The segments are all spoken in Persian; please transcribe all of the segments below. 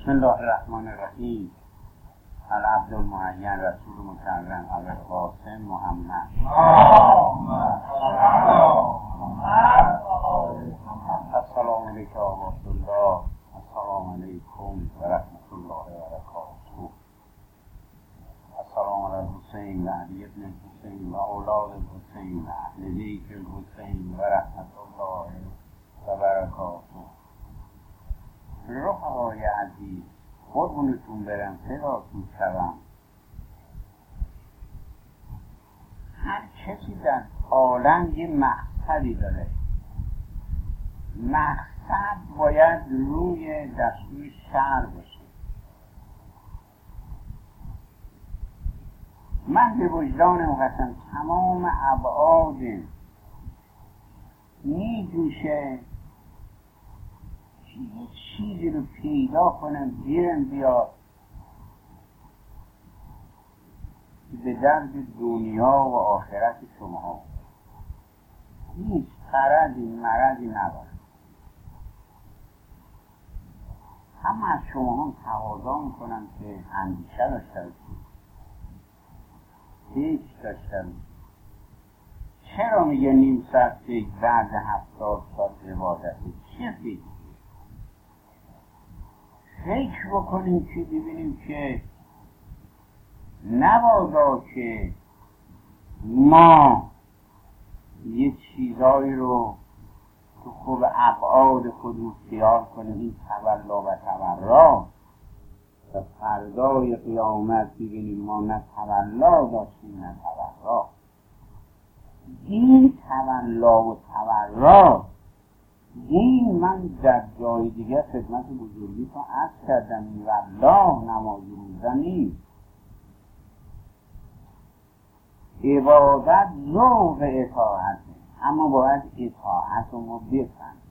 بسم الله الرحمن الرحیم. العبد المعین رسول مکرم ابوالقاسم محمد. السلام علیکم و رحمت الله. السلام علیکم و رحمت الله و برکاته. السلام علی الحسین و علی ابن الحسین و اولاد الحسین و اهل بیت الحسین و رحمت الله و برکاته. رفقای عزیز، قربونتون برم، فداتون شوم. هر کسی در عالم یه مقصدی داره. مقصد باید روی دستور شرع باشه. من به وجدانم قسم تمام ابعاد میجوشه یه چیزی رو پیدا کنم بیرم بیاد به درد دنیا و آخرت شما ها. هیچ قرضی مرضی ندارم. همه از شما هم تقاضا میکنم که اندیشه داشته باشید، هیچ داشته باشید. چرا میگه نیم ساعت بعد 70 سال عبادتی؟ چه فکر بکنیم که ببینیم که نبادا که ما یه چیزایی رو تو خوب ابعاد خودمون خیال کنیم، این تولا و تورا، و فردای قیامت ببینیم ما نه تولا داشتیم نه تورا. این تولا و تورا این من در جای دیگه خدمت بزرگی تا عرض کردم، والله نمازی روزنی عبادت ذوق اطاعته، اما باید اطاعت رو ما بفهمیم.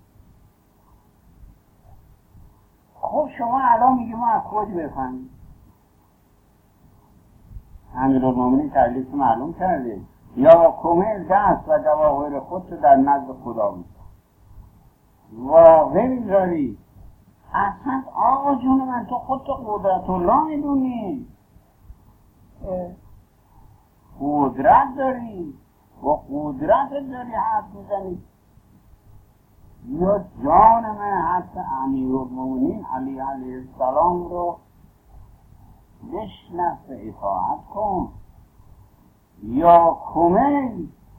خب شما الان میگه ما از کجا بفهمیم؟ امیرالمومنین تکلیف معلوم کرده، یا کمل دست و جواهر خود رو در نزد خدا می‌ذاری. واقع میذاری. اصلا آقا جون من تو خودتو قدرت الله میدونی، قدرت داری، با قدرت داری حرف میزنی. یا جان من حتی امیرالمومنین علی علیه السلام رو بشنف اطاعت کن، یا کمل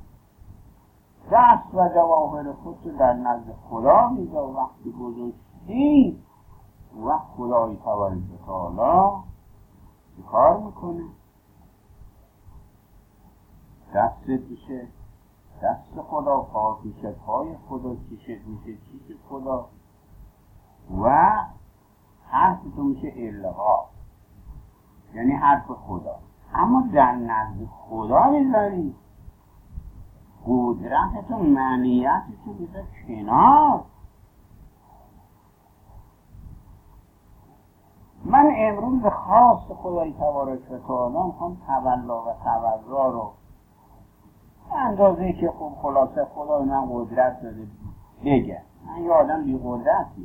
دست و جواهر خود در نزد خدا میذار. وقتی گذاشتی وقت خدای تبارک و تعالی چه کار میکنه؟ دست میشه دست خدا، پا میشه پای خدا، چشت میشه چیش خدا، و حرف تو میشه الها، یعنی حرف خدا. اما در نزد خدا میذاری، قدرتتو معنیتتو بیزا کنار. من امروز به خاص خدای تبارک و تعالی میخوام تولا و تورا رو اندازه که خب خلاصه خدا من قدرت داده بگه. من یه آدم بی قدرتی.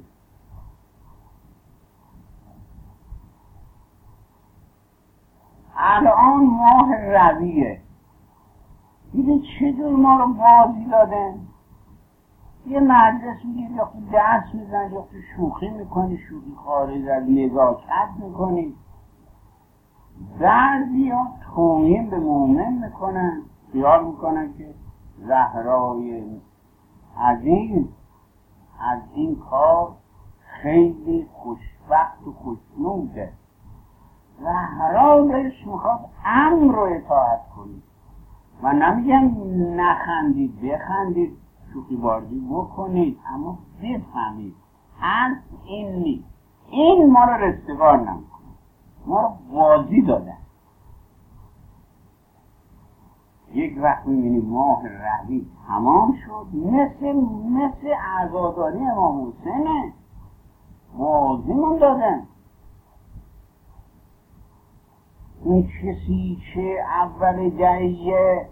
الان ماه ربیعه، دیدین چطور ما رو بازی دادن؟ یه مجلس میگیر یا تو درس میزن یا تو شوخی میکنی، شوخی خارج از نزاکت میکنی. بعضی ها توهین به مؤمن میکنن، خیال میکنن که زهرای عزیز از این کار خیلی خوشبخت و خوشنوده. زهرا دلش میخواد امر رو اطاعت کنید. من نمیگم نخندید، بخندید، شوخی بازی بکنید، اما بفهمید حرف این نیست. این ما رو رستگار نمیکنه، ما رو بازی دادن. یک وقت میبینیم ماه ربیع تمام شد، مثل عزاداری امام حسینه، بازیمون دادن. اون کسی که اول دهیه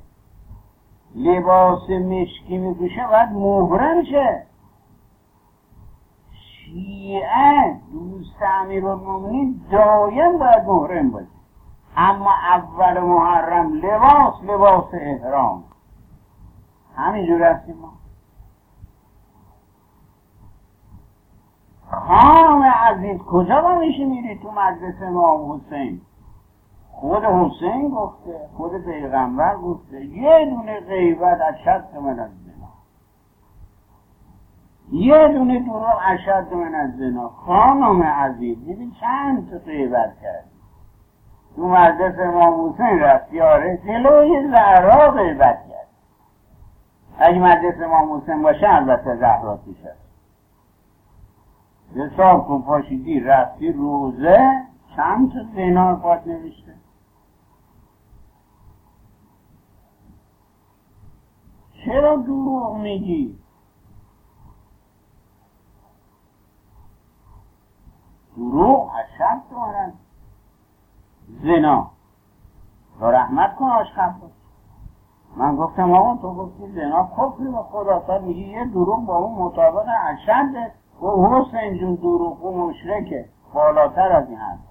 لباس مشکی میپوشه باید محرم شه. شیعه دوست امیرالمومنین دایم باید محرم باشه، اما اول محرم لباس احرام. همینجور هستیم ما. خانم عزیز کجا با میشه میری تو مجلس امام حسین؟ خود حسین گفته، خود پیغمبر گفته یه دونه غیبت اشد من از زنا، یه دونه دروغ اشد من از زنا. خانم عزیز دیدی چند تا غیبت کرد تو مجلس امام حسین رفت، یاره جلوی زهرا غیبت کرد. اگه مجلس امام حسین باشه البته زهرا توش هست. حساب کن پاشیدی رفتی روزه چند تا زنا پات نوشته. چرا دروغ میگی؟ دروغ اشد دارد زنا. با رحمت کن آشقب باش. من گفتم آقا تو گفتی زنا کفری به خدا، تا میگی یه دروغ با اون مطابق اشده. و حسین جون دروغ و مشرکه بالاتر از این حرفا.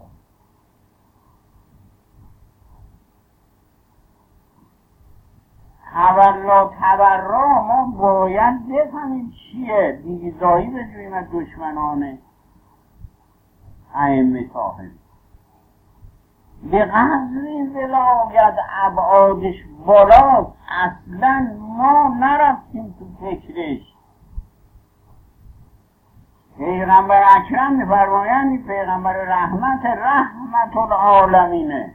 تولا تبرا ما باید بفهمیم چیه، بیزایی بجویم از دشمنان ائمه طاهر. به قدری ولایت ابعادش بالاست اصلا ما نرفتیم تو فکرش. پیغمبر اکرم می‌فرمایند پیغمبر رحمت العالمینه.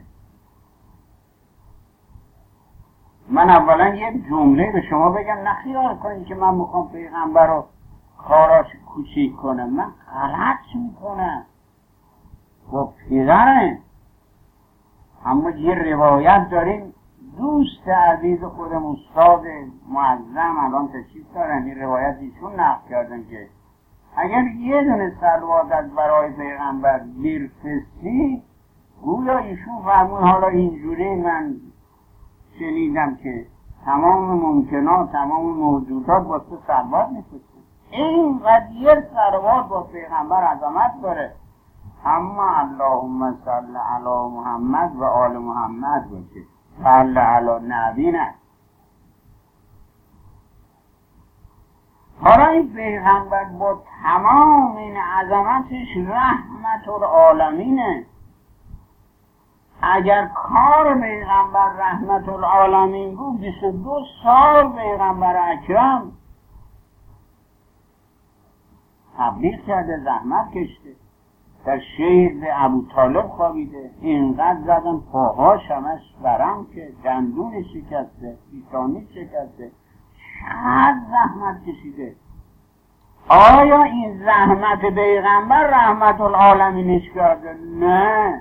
من اولا یک جمله به شما بگم، نخیال کنید که من میخوام پیغمبر رو کاراش کوچیک کنم. من غلط میکنم با پدرم. اما یه روایت داریم دوست عزیز خودم استاد معظم الان تشریف دارن، این روایت ایشون نقل کردن که اگر یه دونه صلوات از برای پیغمبر برفرستی، گویا ایشون فرمون حالا اینجوری من شنیدم که تمام ممکنات تمام موجودات با تو صلوات میفرسته. این قضیه صلوات با پیغمبر عظمت داره، اما اللهم صل علی محمد و آل محمد باشه، صل علی نبی نه. حالا این پیغمبر با تمام این عظمتش رحمت العالمینه. اگر کار پیغمبر رحمت العالمین بود 22 سال پیغمبر اکرم تبلیغ کرده، زحمت کشته، در شهر ابو طالب خوابیده، اینقدر زدن پاهاش همش برم که دندون شکسته، پیشانی شکسته، چقدر زحمت کشیده. آیا این زحمت پیغمبر رحمت العالمینش کرده؟ نه.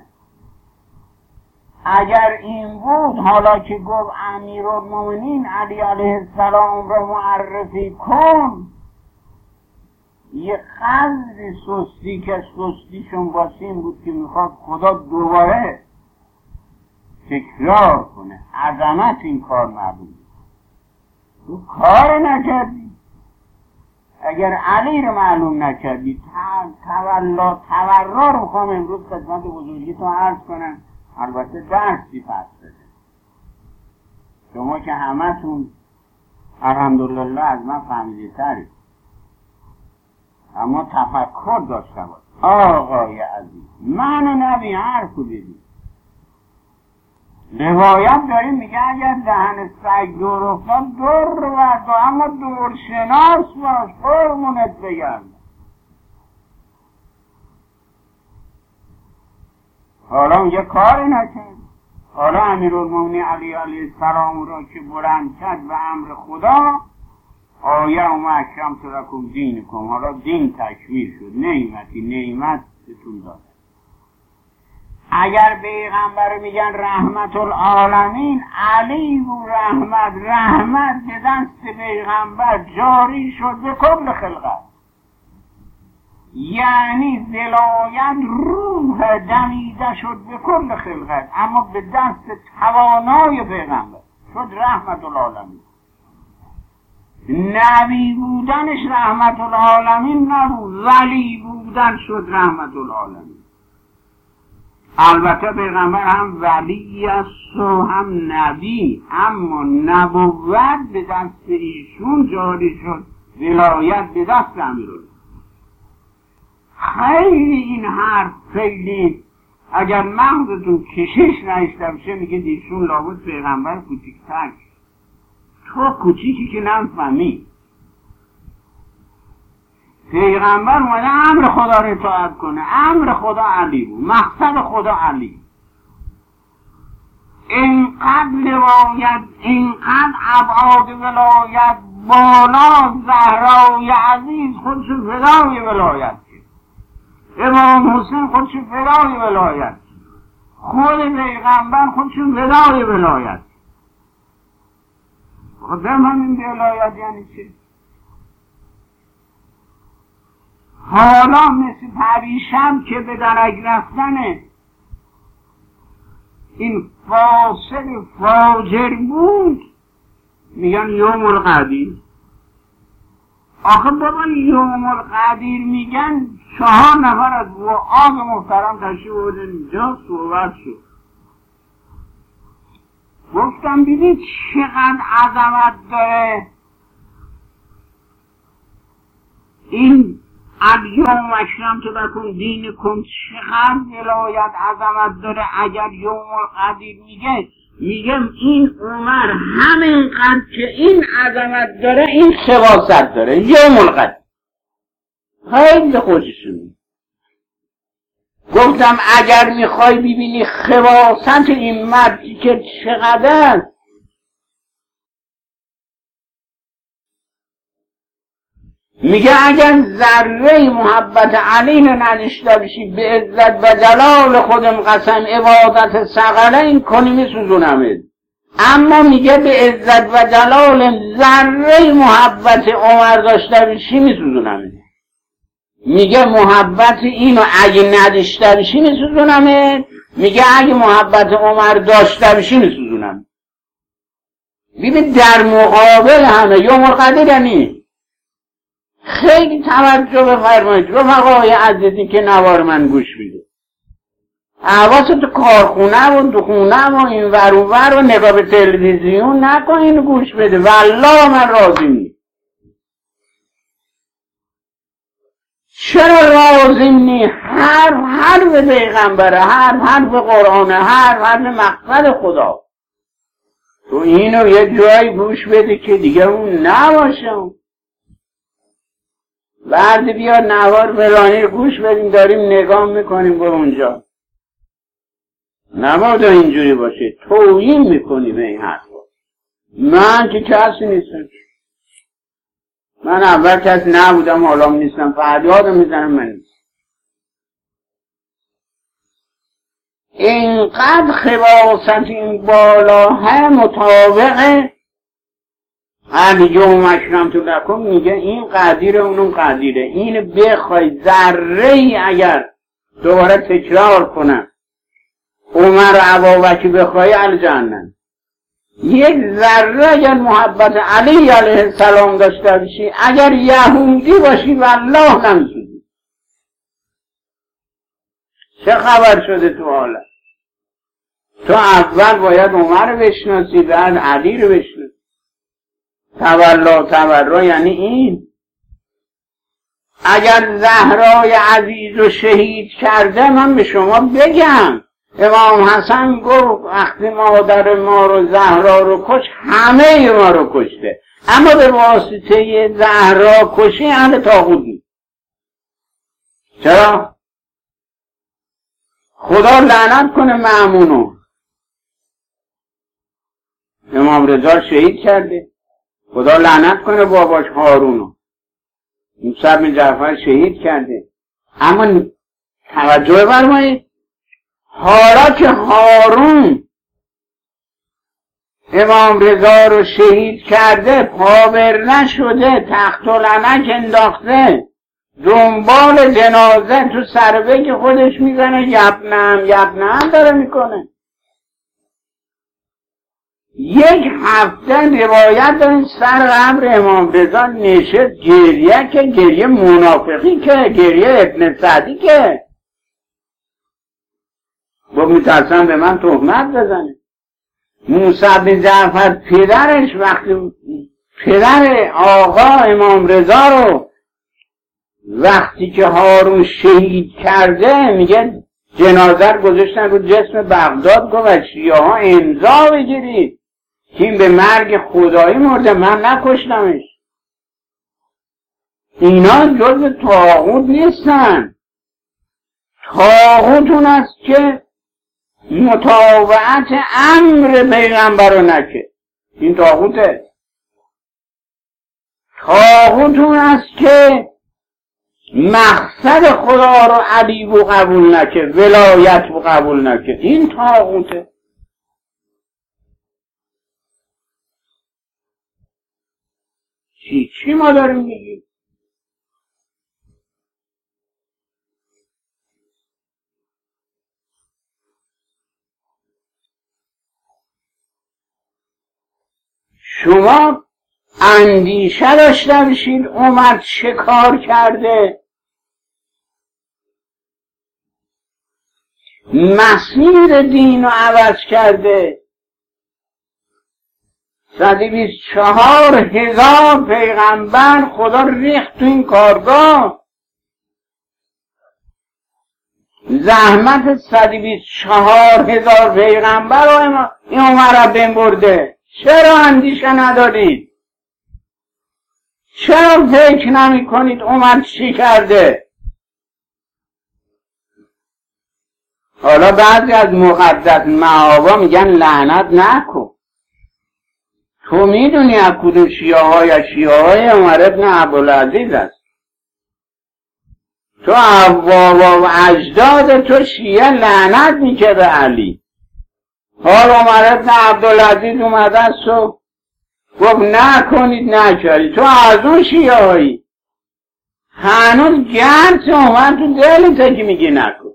اگر این بود حالا که گفت امیرالمومنین علی علیه السلام را معرفی کن، یه قدر سستی که سستیشون واسه این بود که میخواد خدا دوباره تکرار کنه عظمت این کار معلومه. تو کار نکردی. اگر علی رو معلوم نکردی تولا تورا رو میخوام امروز خدمت بزرگیتون عرض کنم، البته درسی پس بده. شما که همتون الحمدلله از من فهمیده ترید، اما تفکر داشته باش. آقای عزیز من و نبی حرفو بدید. روایت داریم میگه اگر دهن سگ دور افتاد دور ورد، اما دور شناس باش، قرمونت بگرد. حالا یه کاری نکرد. حالا امیرالمومنین علی علیه السلام را که بلند کرد به امر خدا، آیه و اکرمت لکم دینکم، حالا دین تکمیل شد، نعمت بهتون داد. اگر پیغمبر میگن رحمت العالمین، علی و رحمت به دست پیغمبر جاری شد به کل خلقت، یعنی ولایت روح دمیده شد به کل خلقت، اما به دست توانای پیغمبر شد رحمت العالمین. نبی بودنش رحمت العالمین نبود، ولی بودن شد رحمت العالمین. البته پیغمبر هم ولی است و هم نبی، اما نبوت به دست ایشون جاری شد، ولایت به دست امیرالمومنین. خیلی این حرف خیلی اگر مغزتون کشش نشته باشه میگه ایشون لابد پیغمبر کوچیک‌تر، تو کوچیکی که نفهمی. پیغمبر اومده امر خدا رو اطاعت کنه، امر خدا علی بود، مقصد خدا علی. اینقدر ولایت، اینقدر ابعاد ولایت بالا، زهرای عزیز خودشو فدای ولایت کرد، امام حسین خودشو فدای ولایت کرد، خود پیغمبر خودشو فدای ولایت. خودم همین ولایت یعنی چه؟ حالا مثل پریشب که به درک رفتن این فاسد فاجر بود میگن یوم القدیر. آخه بابا یوم القدیر میگن 4 نفر از وعاظ محترم تشریف بودن اینجا صحبت شد. گفتم دیدید چقدر عظمت داره این الیوم اکرمت لکم دینکم، چقدر ولایت عظمت داره. اگر یوم القدیر میگم این عمر همینقدر که این عظمت داره این خواست داره. یوم القدیر خیلی خوششون. گفتم اگر میخوای ببینی خواست این مردی که چقدر، میگه اگر ذره محبت علی رو نداشته باشی به عزت و جلال خودم قسم عبادت ثقلین کنی میسوزونمت. اما میگه به عزت و جلال ذره محبت عمر داشته باشی میسوزونمت. میگه محبت اینو اگه نداشته باشی میسوزونمت، میگه اگه محبت عمر داشته باشی میسوزونمت. ببین در مقابل همه یوم القدیر یعنی خیلی توجه بفرمایید رفقای عزیزی که نوار من گوش میده. حواست تو کارخونه و دخونه و این ور و ور و نگاه به تلویزیون نکن، اینو گوش بده. والله من راضی نی. چرا راضی نی؟ حرف پیغمبره، حرف قرآنه، حرف مقصد خدا. تو اینو یه جایی گوش بده که دیگه اون نباشه. بعد بیا نوار فلانی رو گوش بدیم داریم نگاه میکنیم به اونجا. نباید اینجوری باشه، توهین میکنی به این حرفا. من که کسی نیستم، من اول کسی نبودم حالا نیستم، فریاد میزنم من نیستم. اینقدر خواست این بالاها مطابق الیوم اکرمت لکم، میگه این قدیره اونم قدیره. این بخوای ذره ای اگر دوباره تکرار کنم عمر و ابابکر بخوای الجنه، یک ذره اگر محبت علی علیه السلام داشته باشی، اگر یهودی باشی والله نمیسوزی. چه خبر شده تو حالا؟ تو اول باید عمر رو بشناسی بعد علی رو بشناسی. تولا یعنی این. اگر زهرای عزیز رو شهید کرده من به شما بگم امام حسن گفت وقتی مادر ما رو زهرا رو کش همه ما رو کشته، اما به واسطه زهرا کشی اهل طاغوت نیست. چرا؟ خدا لعنت کنه مأمونو، امام رضا شهید کرده، خدا لعنت کنه باباش هارونو، موسی بن جعفر شهید کرده. اما توجه فرمایید حالا که هارون امام رضا رو شهید کرده پاور نشده، تخت العنک انداخته، دنبال جنازه تو سربک خودش میزنه، یبنم داره میکنه. یک هفته روایت داریم سر قبر امام رضا نشست گریه، که گریه منافقی، که گریه ابن سعدی، که گفت میترسم به من تهمت بزنه. موسی بن جعفر پدرش وقتی پدر آقا امام رضا رو وقتی که هارون شهید کرده، میگه جنازه رو گذاشتن رو جسم بغداد، گفت شیعه ها امضا بگیرید که این به مرگ خدایی مرده، من نکشتمش. اینا جز طاغوت نیستن. طاغوت اون است که مطاوعت امر پیغمبر رو نکه، این طاغوته. طاغوت اون است که مقصد خدا رو علی و قبول نکه، ولایت و قبول نکه، این طاغوته. چی ما داریم میگیم؟ شما اندیشه داشته باشید عمر چه کار کرده، مسیر دین رو عوض کرده. 124,000 پیغمبر خدا ریخت تو این کارگاه. زحمت 124,000 پیغمبر رو این عمر رو ببرده. چرا اندیشه ندارید؟ چرا فکر نمی کنید عمر چی کرده؟ حالا بعضی از مقدس معابا میگن لعنت نکن. تو میدونی از کدوم شیعه های عمر ابن عبدالعزیز است. تو ابواب و اجداد تو شیعه لعنت میگه به علی. حال عمر ابن عبدالعزیز اومده است و گفت نکنید نکردید. تو از اون شیعه هایی هنوز گرد عمر تو دلته که میگی نکن.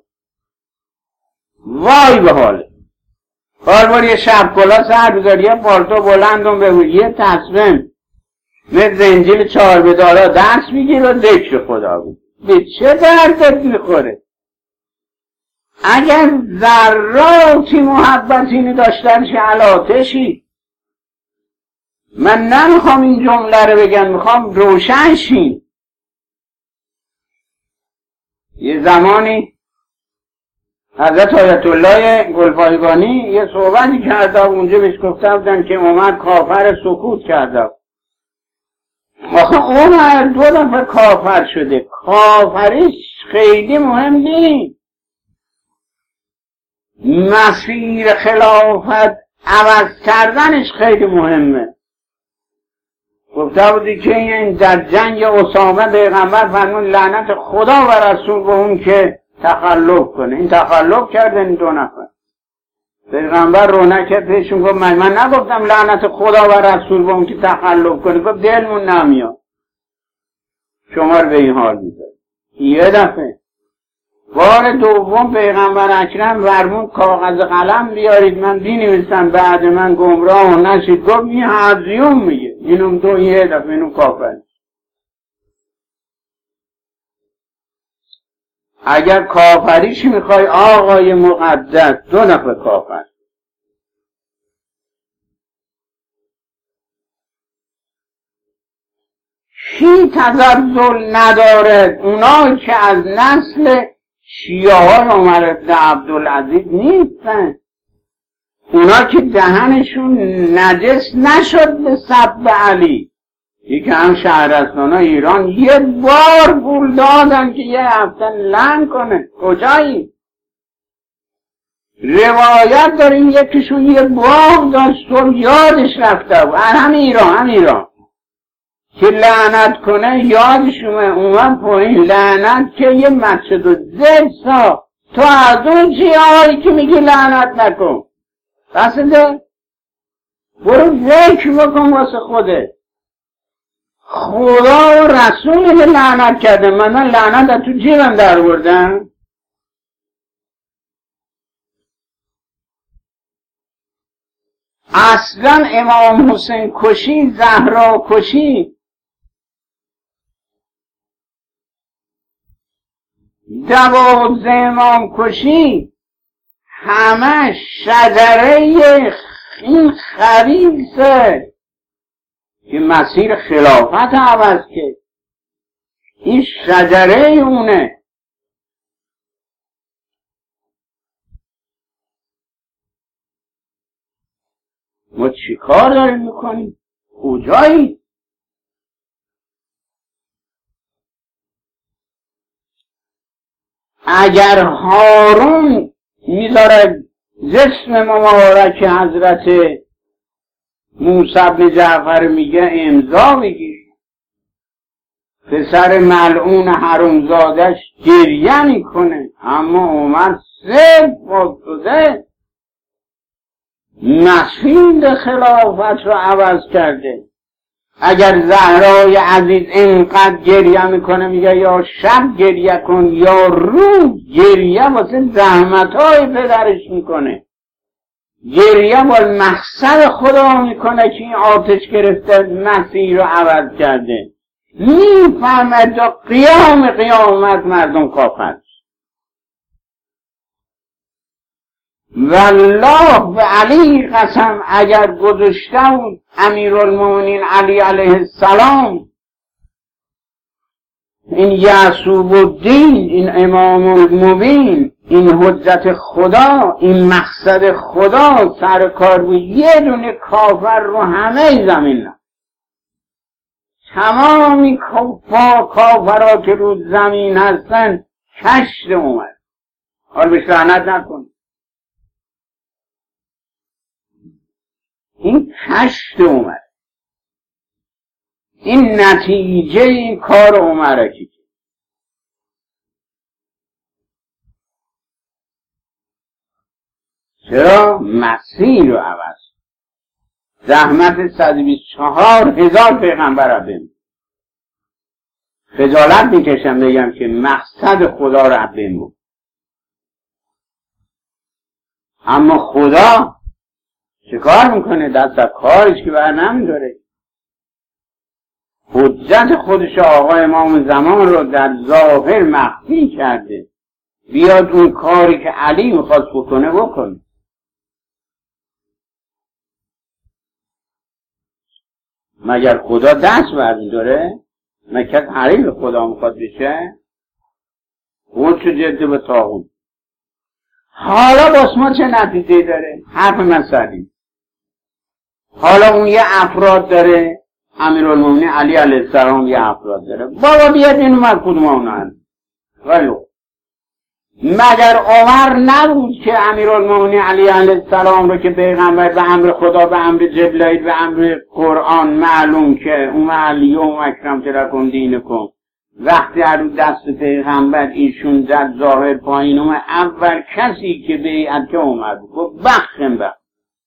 وای به حاله. بار یه شب کلا سر بذاری، یه پالتو بلندم بگو، یه تصمیم مثل انجیل 4 بدارا دست میگیر و ذکر خدا بود. به چه دردت میخوره؟ اگر ذراتی محبتینی داشتنش علاتشی. من نمیخوام این جمله رو بگم، میخوام روشن شین. یه زمانی حضرت آیت الله گلپایگانی یه صحبتی کرده، اونجا بهش گفته بودن که اومد کافر سکوت کرده. آخه اون 2 دفعه کافر شده. کافریش خیلی مهم نیست، مسیر خلافت عوض کردنش خیلی مهمه. گفته بودی که این در جنگ اسامه پیغمبر فرمود لعنت خدا و رسول به اون که تخلف کنه. این تخلف کردن این 2 نفر. پیغمبر رونک پیشون گفت من نگفتم لعنت خدا و رسول به اون که تخلف کنه. گفت دلمون نمیاد شما رو به این حال میذاره. یه دفعه بار دوم پیغمبر اکرم فرمود کاغذ قلم بیارید من بنویسم بعد من گمراه نشید. گفت این هزیون میگه. اینم 2 یه دفعه اینم کافر. اگر کافریش میخوای آقای مقدس 2 نفر کافر. کی تزلزل نداره؟ اونا که از نسل شیعه های عمر بن عبدالعزیز نیستن، اونا که دهنشون نجس نشد به سب علی. یکی هم شهرستان ایران یه بار پول دادن که یه هفته لعن کنه. کجایی؟ روایت داریم یکیشون یه باغ داشت و یادش رفته بود. هم ایران که لعنت کنه یادشونه اومد پایین لعنت که یه مسجد و زد ساخت. تو از اون چیهایی که میگی لعنت نکن قصده برو ذکر بکن واسه خوده. خدا و رسول که لعنت کرده. من لعنت از تو جیبم در بردم. اصلا امام حسین کشی، زهرا کشی، 12 امام کشی، همه شجره این خبیثه که مسیر خلافت عوض کرد. این شجره اونه. ما چی کار داریم میکنیم؟ کجایی؟ اگر هارون میذاره جسم مبارک حضرت موسی بن جعفر میگه امضا بگیر، پسر ملعون حرومزادش گریه میکنه، اما عمر صرف افتاده مسیر خلافت رو عوض کرده. اگر زهرای عزیز اینقدر گریه میکنه، میگه یا شب گریه کن یا روز گریه واسه زحمتهای پدرش میکنه، گریه با مقصد خدا میکنه که این آتش گرفته مسیر رو عوض کرده. میفهمد تا قیامت مردم کافر. والله به علی قسم اگر گذاشته بود امیرالمومنین علی علیه السلام این یعصوب الدین، این امام المبین، این حجت خدا، این مقصد خدا سر کار بود، یه دونه کافر رو همه زمین نه، تمامی کافرها که رو زمین هستن کشت اومد. حال بهش لعنت نکن. این کشت اومد. این نتیجه این کار عمره که چرا؟ مسیر رو عوض. زحمت 124,000 پیغمبر بیم. خجالت میکشم بگم که مقصد خدا رو بیم بود. اما خدا چه کار میکنه؟ دست از کارش که بر نمیداره. حجت خودش آقا امام زمان رو در ظاهر مخفی کرده، بیاد اون کاری که علی میخواست بکنه. مگر خدا دست برمیداره؟ مگر حریف خدا میخواد بشه؟ خودشو جد به طاغوت. حالا باز ما چه نتیجه داره؟ حرف من سلیم. حالا اون یه افراد داره، امیرالمومنین علی علیه السلام یه افراد داره. بابا بیاد اینو من کدوم اونو هست؟ ولو مگر عمر نبود که امیرالمومنین علی علیه السلام رو که پیغمبر به امر خدا، به امر جبرئیل، به امر قرآن معلوم که اوم علیوم اکرمت لکم دینکم، وقتی رو دست پیغمبر ایشون در ظاهر پایین اومد، اول کسی که بیعت که اومد گفت بخم بخم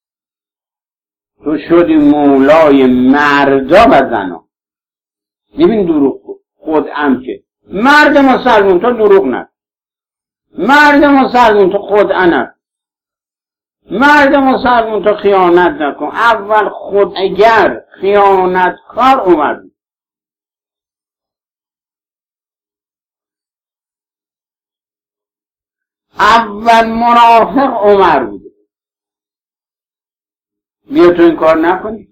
تو شدی مولای مردا و زنا. ببین دروغ خودم که مرد مسلمون تو دروغ نکن، مرد مسلمون تو خودعه نکن، مرد مسلمون تو خیانت نکن. اول خودگر خیانتکار اومد، اول منافق عمر بود. بیا تو این کار نکنی.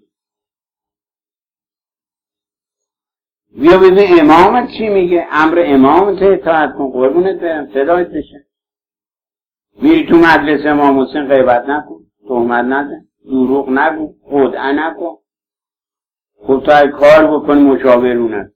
بیا ببین امامت چی میگه، امر امامت اطاعت کن، قربونت برم، صدایت بشه. میری تو مجلس امام حسین غیبت نکن، تهمت نزن، دروغ نگو، خدعه نکن. خب تا کار بکن مشاورونت.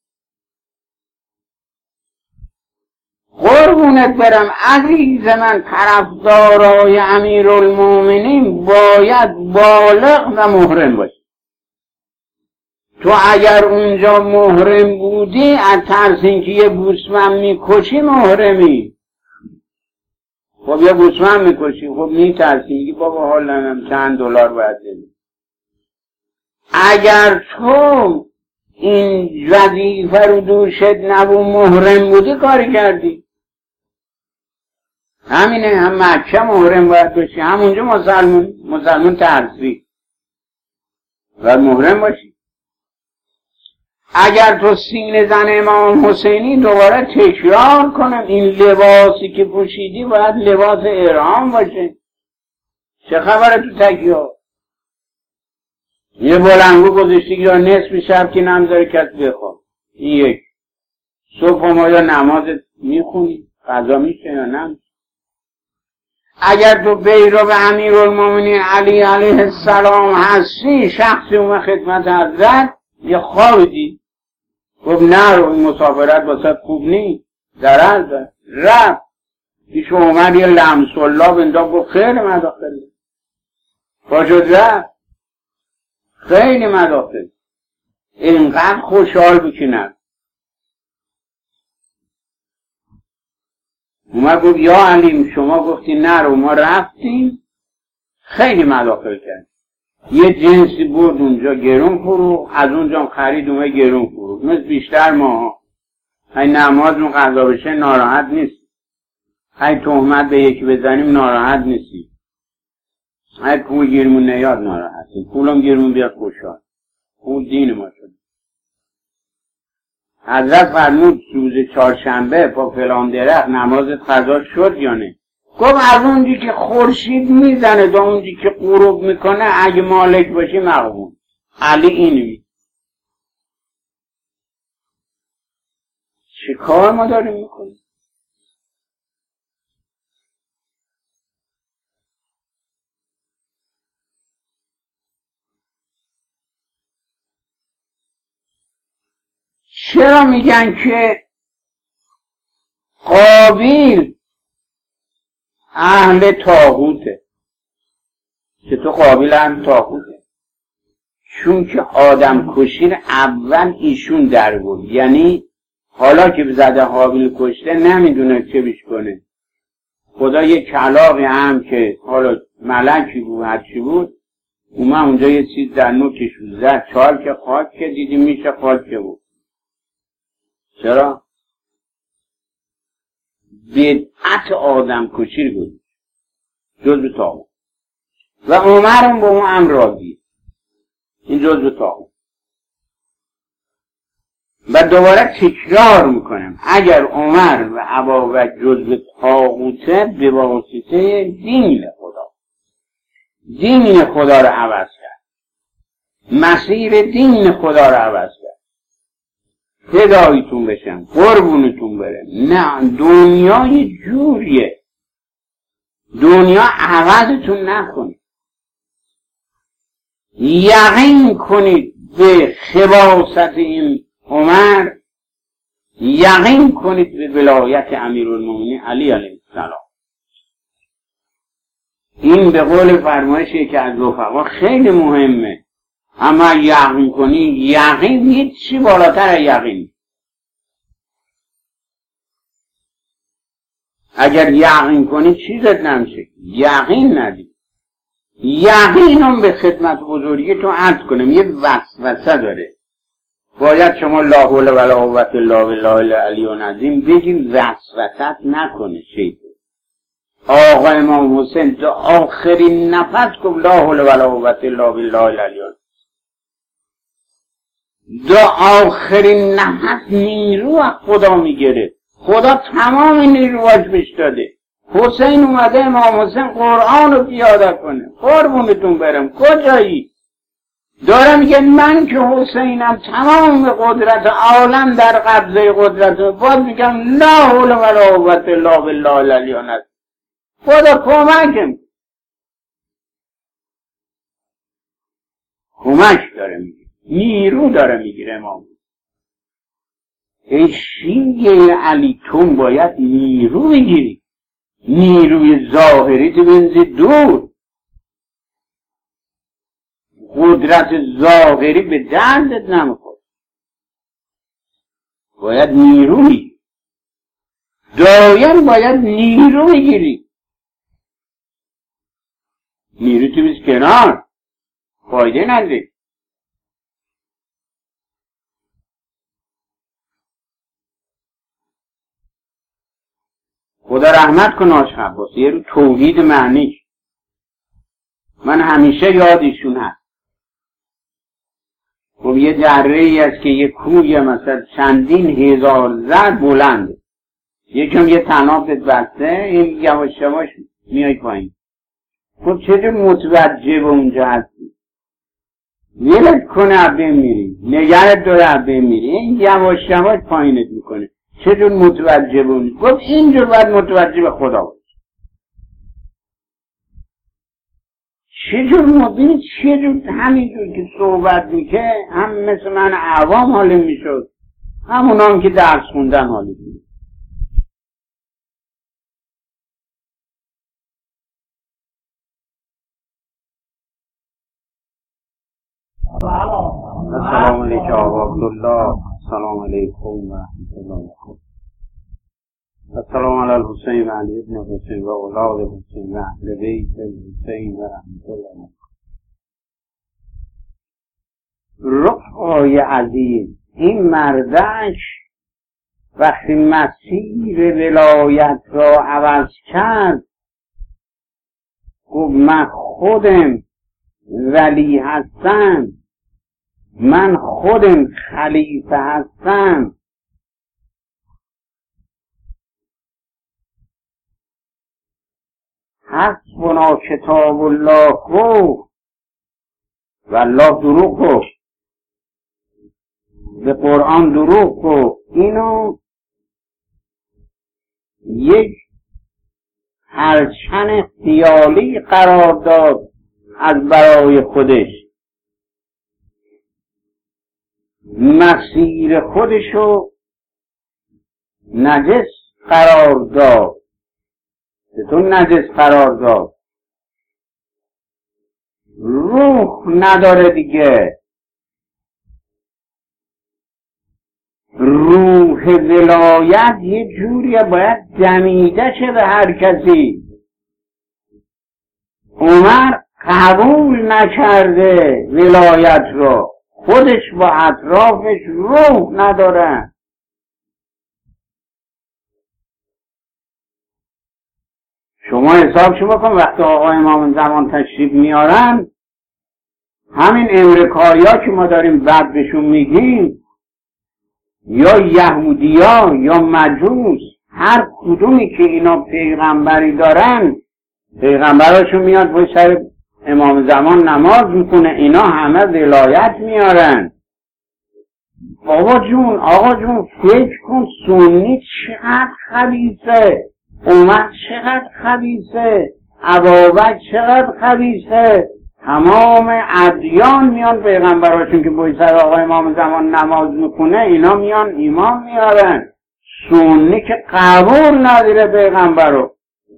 قربونت برم عزیز من، طرفدارای امیرالمومنین باید بالغ و محرم باشی. تو اگر اونجا محرم بودی، از ترس اینکه یه گوسفند میکشی محرمی. خب یه گوسفند میکشی، خب میترسی، میگی بابا حالا نمیم چند دلار باید بدیم. اگر تو این وظیفه رو دوشت نبود، محرم بودی، کاری کردی. همینه، هم مکه محرم باید باشی، همونجا مسلمون ترسی. و محرم باشی. اگر تو سینه زن امام حسینی دوباره تکرار کنم این لباسی که پوشیدی باید لباس احرام باشه. چه خبره تو تکیه؟ یه بلنگو گذاشتی یا نصف شب که نمیذاره کس بخواب. این یک. صبح ما یا نمازت میخونی قضا میشه یا نه؟ اگر تو بیرو به امیرالمومنین علی علیه السلام هستی، شخصی اومد خدمت حضرت یه خوابیدی گفت نه رو این مسافرت واسه خوب نیست ضرر داره، رفت پیش اومد یه لمس الله بندا گفت خیلی مداخل باشد رفت خیلی مداخل اینقدر خوشحال بکنن. اومد گفت یا علیم شما گفتی نرو ما رفتیم خیلی مداخل کرد، یه جنسی برد اونجا گرون فرو، از اونجا خرید اومد گرون فرو، مثل بیشتر ماها های نمازمون قضا بشه ناراحت نیست، های تهمت به یکی بزنیم ناراحت نیستیم، های پول گیرمون نیاد ناراحتیم، پولم گیرمون بیاد خوشحال. پول دین ما شد. حضرت فرمود روز چهارشنبه با فلان درخت نمازت قضا شد یا نه؟ گفت از اونجی که خورشید میزنه تا اونجی که غروب میکنه اگه مالک باشی مقبول. علی اینوی چه کار ما داریم میکنیم؟ چرا میگن که قابیل اهل طاغوته؟ که تو قابیل اهل طاغوته؟ چون که آدم کشین اول ایشون در بود، یعنی حالا که زده قابیل کشته نمیدونه چه بیش کنه. خدا یه کلاقی هم که حالا ملکی بود هرچی بود اومد اونجا یه چیز در نوکش زد، چال که خاک که دیدی میشه خاک که بود. چرا؟ بدعت آدم کشی بود جزء طاغوت و عمرم با اون امر راضی، این جزء طاغوت. و دوباره تکرار میکنم اگر عمر و ابابکر جزء طاغوته به واسطه دین خدا، دین خدا رو عوض کرد، مسیر دین خدا رو عوض کرد، فداییتون بشم قربونتون بره. نه دنیا یه جوریه، دنیا عوضتون نکنید. یقین کنید به خباثت این عمر، یقین کنید به ولایت امیرالمومنین علی علیه السلام. این به قول فرمایشی که از رفقا خیلی مهمه، اما یقین کنی، یقین هیچ چی بالاتر از یقین. اگر یقین کنی چیزت نمیشه، یقین ندی. یقینم به خدمت بزرگی تو عرض کنم یه وسوسه داره، باید شما لا حول ولا قوة الا بالله العلی العظیم بگیم وسوسه نکنه. شیطان آقا امام حسین تا آخرین نفس گفت لا حول ولا قوة الا بالله العلی العظیم، دا آخرین نفس نیرو از خدا میگیره، خدا تمام نیروهاش بهش داده. حسین اومده امام حسین قرآن رو پیاده کنه، قربونتون برم کجایی؟ داره میگه من که حسینم تمام قدرت عالم در قبضه قدرت، باز میگم لا حول ولا قوة الا بالله العلی العظیم، خدا کمکم. کمک داره میگه، نیرو داره میگیره امام. ای شیعه علی تون باید نیرو بگیری، نیروی ظاهری تو بنزی دور، قدرت ظاهری به دردت نمیخوره، باید نیروی دایم باید نیرو بگیری. نیرو تو بیز کنار فایده نداره. خدا رحمت کن آش عباسی، یه رو توحید معنیش من همیشه یادشون هست. خب یه دره ای است که یه کوی مثلا چندین هزار ضرب بلنده، یکم یه تنابت بسته، این یواش یواش میای پایین. خب چجور متوجه به اونجا هستی؟ ولت کنه عبه میری، نگرت داره عبه میری، این یواش یواش پایینت میکنه. چجور متوجه به اونجا؟ گفت اینجور باید متوجه به خدا باید. چجور مبینی چجور همینجور که صحبت میکه هم مثل من عوام حاله میشد، همونا هم که درس خوندن حاله میشد. السلام علیکم آقا عبدالله، السلام علیکم و رحمت الله و برکاته. السلام علی الحسین و علی ابن حسین و اولاد حسین و اهل بیت الحسین و رحمت الله. رفقای عزیز، این مردک وقتی مسیر ولایت را عوض کرد گفت من خودم ولی هستم، من خودم خلیفه هستم. حسبنا کتاب الله گفت و الله دروغ گفت، به قرآن دروغ گفت. اینو یک هرچن خیالی قرار داد از برای خودش، مسیر خودشو نجس قرار داد. چطور نجس قرار داد؟ روح نداره دیگه. روح ولایت یه جوریه باید دمیده شه به هر کسی. عمر قبول نکرده ولایت رو، خودش با اطرافش روح نداره. شما حساب شما کن وقتی آقا امام زمان تشریف میارن، همین امریکایی‌ها که ما داریم بد بهشون میگیم، یا یهودیا یا مجوس، هر کدومی که اینا پیغمبری دارن، پیغمبراشون میاد با سر امام زمان نماز میکنه، اینا همه ولایت میارن. بابا جون، آقا جون، فکر کن سنی چقدر خبیثه، عمر چقدر خبیثه، ابابکر چقدر خبیثه. تمام ادیان میان پیغمبراشون که با سر آقا امام زمان نماز میکنه، اینا میان ایمان میارن. سنی که قبول نداره پیغمبرو،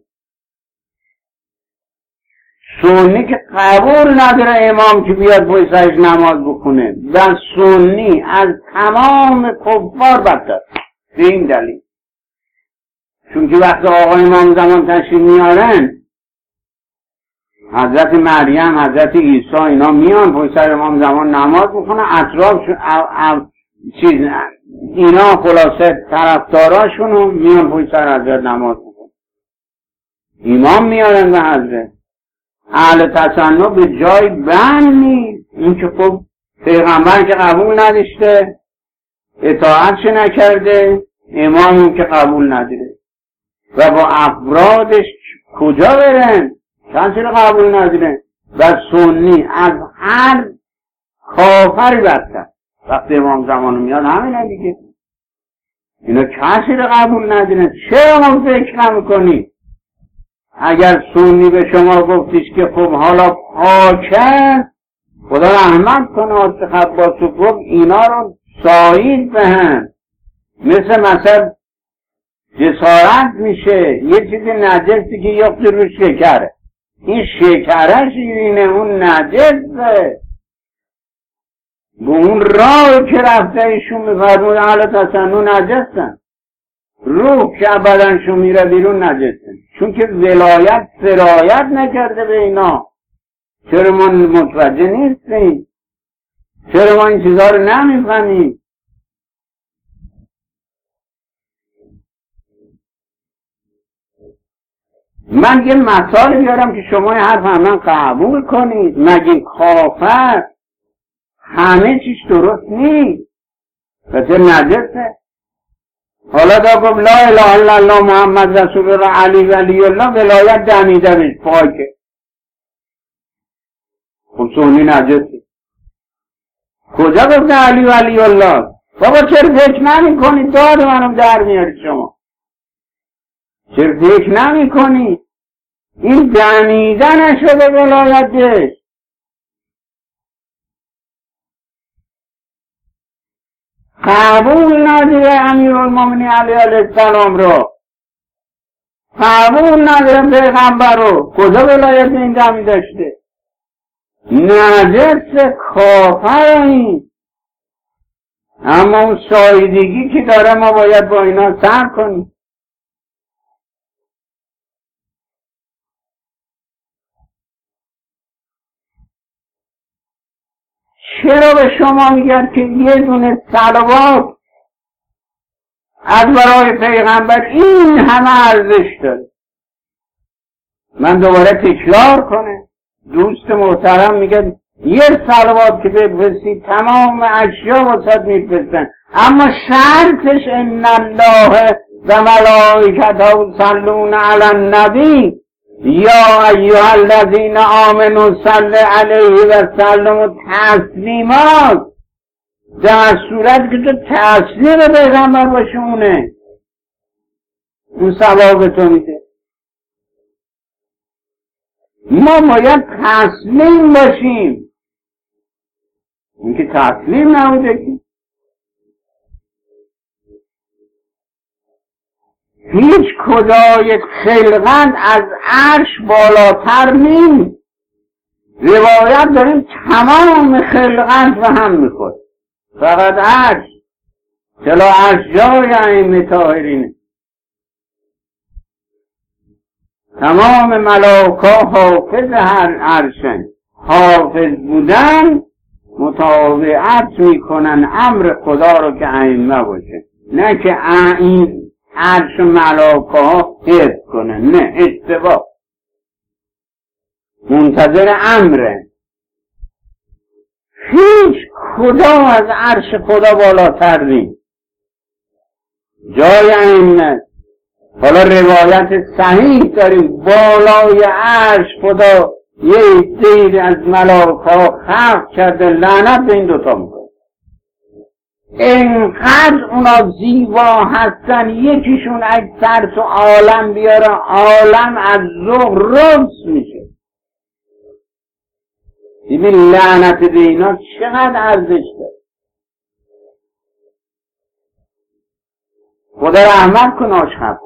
سنی که قبول نداره امام که بیاد پای سرش نماز بکنه. و سنی از تمام کفار بدتر به این دلیل، چون که وقتی آقا امام زمان تشریف میارن، حضرت مریم، حضرت عیسی، اینا میان پای سر امام زمان نماز بکنه، اطراف اینا خلاصه طرفداراشونو میان پای سر حضرت نماز بکنه، ایمان میارن به حضرت. اهل تصنع به جای بند نیست. این که خب پیغمبر که قبول نداشته، اطاعتش نکرده، امامون که قبول نداره، و با افرادش کجا برن؟ کسی رو قبول نداره. و سنی از هر کافری بدتر. وقتی امام زمان میاد همینه دیگه، اینا کسی رو قبول نداره. چرا ما فکر نمیکنی؟ اگر سنی به شما گفتیش که خب حالا پاکه، خدا رحمت کنه آسخ عباسو گفت اینا رو سایید بهم، مثل جسارت میشه یه چیز نجسی که یخت رو شکره، این شکره شیرینه، اون نجسه. به اون راه که رفته ایشون میفرمود اهل تصنع نجسن، روح که بدنشون میره بیرون نجسن، چون که ولایت سرایت نکرده به اینا. چرا ما متوجه نیستیم؟ چرا ما این چیزها رو نمیفهمیم؟ من یه مثال بیارم که شما حرف من قبول کنید. مگه کافر همه چیش درست نیست، بسه نجسه. حالا دا گفت لا اله الا الله محمد رسول الله علی ولی الله، ولایت دمیده بهش پاکه. خب سنی نجسه. کجا گفت علی ولی الله؟ بابا چرا فکر نمی کنی؟ داد منو در میاری شما، چرا فکر نمی کنی؟ این دمیده نشده ولایتش. قبول نداره امیرالمومنین علیه السلام رو، قبول نداره پیغمبر رو. کجا ولایت این دمی داشته؟ نجس کافر این. اما اون سایدگی که داره ما باید با اینا سر کنیم. چرا به شما میگن که یه دونه صلوات از برای پیغمبر این همه ارزش داره؟ من دوباره تکرار کنه، دوست محترم میگه یه صلوات که بفرستی تمام اشیا واسط میفرستن، اما شرطش ان الله و ملائکته یصلون علی النبی یا ایها الذین آمنوا صلوا علیه و سلموا تسلیما. در صورت که تو تسلیم پیغمبر باشه اون ثواب تو میده. ما باید تسلیم باشیم. این که تسلیم نبوده که هیچ کجای خلقت از عرش بالاتر نیست. روایت داریم تمام خلقت و هم میخورد، فقط عرش چلا عرش جای ائمه طاهرینه. تمام ملائکه حافظ هر عرشن، حافظ بودن مطاوعت میکنن امر خدا رو که ائمه باشه، نه که این عرش ملائکه ها حفظ کنن، نه، اشتباه. منتظر امره. هیچ خدا از عرش خدا بالاتر نیست، جای ائمه. حالا روایت صحیح داریم بالای عرش خدا یه دیر از ملائکه ها خلق کرده، لعنت به این دوتا میکنه. اینقدر اونا زیبا هستن، یکیشون اکثر تو عالم بیاره عالم از ذوق رقص میشه. ببین لعنت به اینا چقدر ارزش داره. خدا رحمت کن عاشق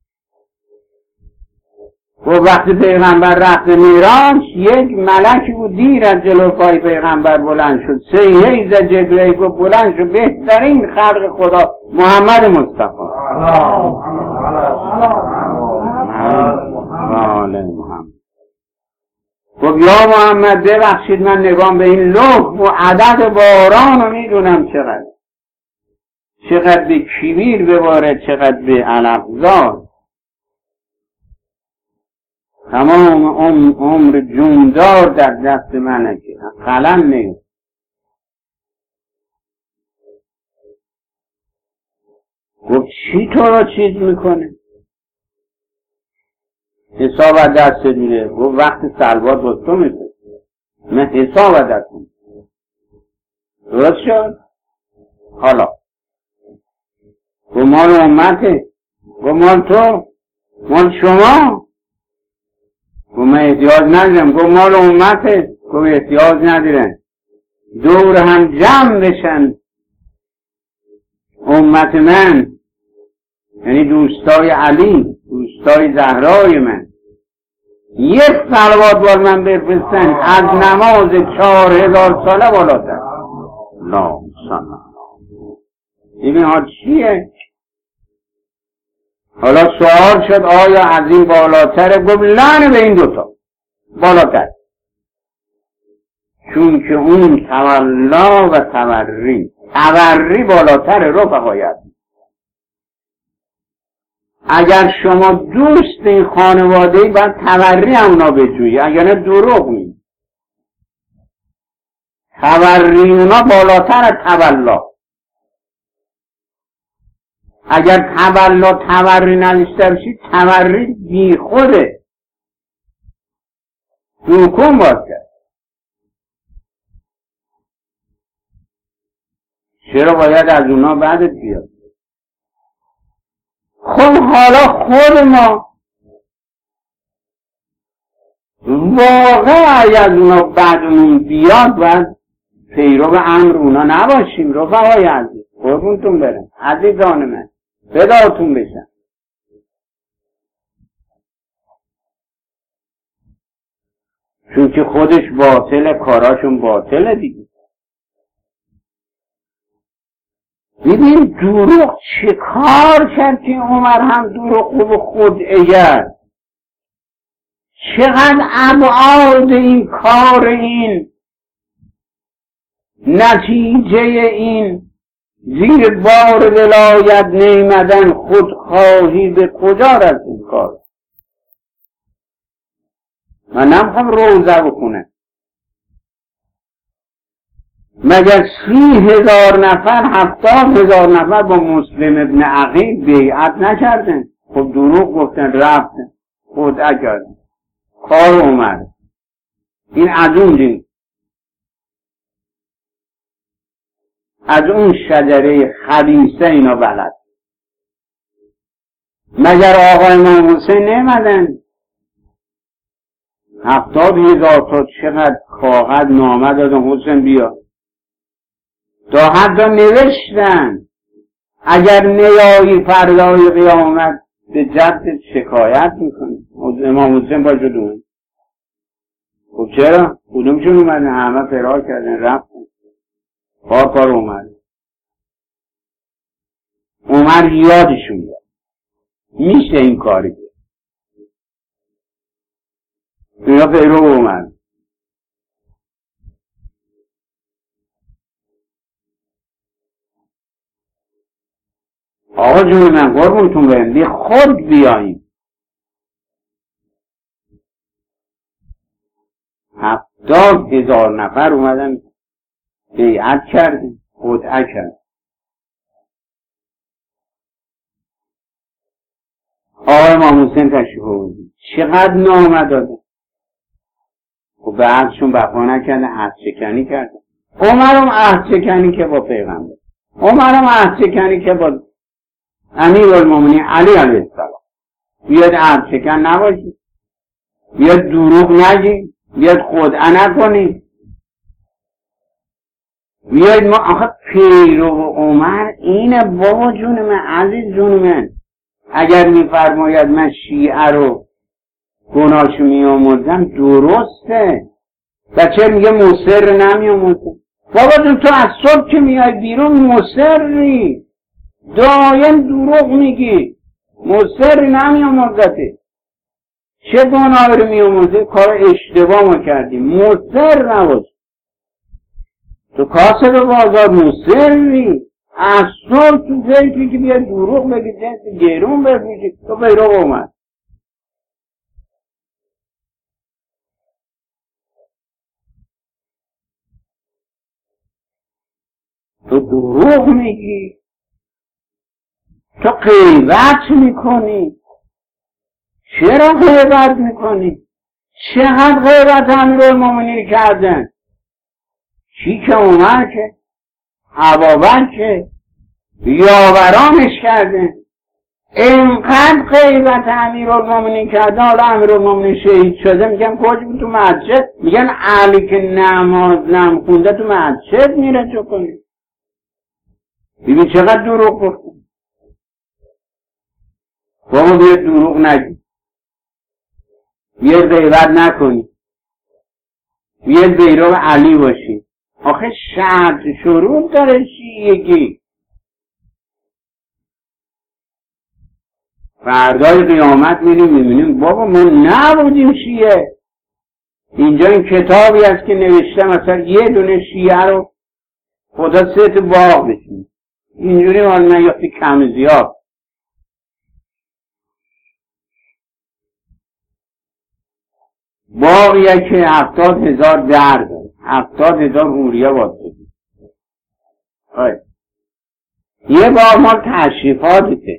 و وقتی پیغمبر رفت میراج، یک ملکی بود دیر از جلو پای پیغمبر بلند شد، سیحه ز جبرئیل گفت بلند شد، بهترین خلق خدا محمد مصطفی گفت یا محمد ببخشید من نگام به این لوح و عدد باران رو میدونم چقدر به کبیر بباره، چقدر به علفزار. تمام عمر جوندار در دست منه که قلم نیست. گفت چی تو را چیز میکنه؟ حساب از دست میره. گفت وقت سلوات با تو میده، من حساب از دست میره. درست شد؟ حالا گفت مال امته، گفت مال تو، مال شما. گفت من احتیاج ندارم. گفت مال امته، گفت احتیاج ندارم. دور هم جمع بشن امت من، یعنی دوستای علی، دوستای زهرای من، یک صلوات بار من بفرستن از نماز 4000 ساله بالاتر. لا سلام. این ها چیه؟ حالا سوال شد آیا از این بالاتره؟ گفت لعنه به این دوتا بالاتر، چون که اون تولا و توری بالاتره. رو بقایت اگر شما دوست این خانوادهی باید توری اونا بجویی، اگر نه دروغ می. تبری اونا بالاتر از تولا. اگر تولا تبری نداشته باشید تبری بی خوده، حکم باز کرد. چرا باید از اونا بعدت بیاد؟ خب حالا خود ما واقعا از اونا بعدمون بیاد باید پیرو به امر اونا نباشیم. رفقای عزیز قربونتون برم، عزیزان من فداتون بشم. چون که خودش باطله، کاراشون باطله دیگه. ببین دروغ چه کار کرد که عمر هم دروغ و خود اگر چقدر ابعاد این کار، این نتیجه این زیر بار ولایت نیمدن خودخواهی به کجا رسید کار. من نمیخوام روزه بخونه. مگر 30,000 نفر 70,000 نفر با مسلم ابن عقیل بیعت نکردن؟ خب دروغ گفتن رفتن خودعه کردن. کار اومد این از اون دین، از اون شجره خبیثه اینا بلد. مگر آقای امام حسین نمیدن 70,000 تا چقدر کاغذ نامه دادن حسین بیا، تا حتی نوشتن اگر نیایی فردای قیامت به جدت شکایت میکنی. امام حسین باشه دون. خب چرا؟ کدومشون اومدن؟ همه فرار کردن رفتن. کار اومد. عمر یادشون داد میشه این کاری که اینا پیرو اومد. آقا جون من قربونتون برم بی خود بیاییم. 70,000 نفر اومدن بیعت کردن خودعه کردن. آقای امام حسین تشریف آوردن چقدر نامه دادن. خب به عهدشون وفا نکردن، عهد شکنی کردن. عمرم عهد شکنی که با پیغمبر، عمرم عهد شکنی که با امیرالمومنین علی علیه السلام. بیاد عهد شکن نباشید، بیاد دروغ نگید، بیاد خودعه نکنید، بیاید ما آخه پیرو عمر اینه. بابا جون من، عزیز جون من، اگر میفرماید من شیعه رو گناهش میامرزم درسته. بچه میگه مصر نمیامرزم. بابا جون تو از صبح که میای بیرون مصری، دایم دروغ میگی، مصر نمیامرزته. چه گناه رو میامرزه؟ کار اشتباه ما کردیم، مصر نباش. تو کاسب بازار مصری، از صبح تو زیتی که بیاد دروغ بگی، جنس گیرون بفروشی، تو پیرو اومد. تو دروغ میگی، تو غیبت میکنی. چرا غیبت میکنی؟ چقدر غیبت امیرالمومنین کردن؟ چی که عمر که ابابکر که یاورانش کردن. اینقدر غیبت امیرالمومنین کردن. حالا امیرالمومنین شهید شده میگن کجا بود؟ تو مسجد. میگن علی که نماز نمخونده تو مسجد میره چه کنی؟ ببین چقدر دروغ گفتن. بابا بیاد دروغ نگی، بیاد غیبت نکنی، بیاد بیرو علی باشی. آخه شرط شروط داره شیعگی. فردای قیامت میبینیم بابا ما نبودیم شیعه. اینجا این کتابی هست که نوشته مثلا یه دونه شیعه رو خدا 3 باغ بشیم. اینجوری مال من یافتی کم زیاد. باقیه که 70,000 در داره، 70,000 حوریه باید بدیم. یه بار ما تشریفاتیته،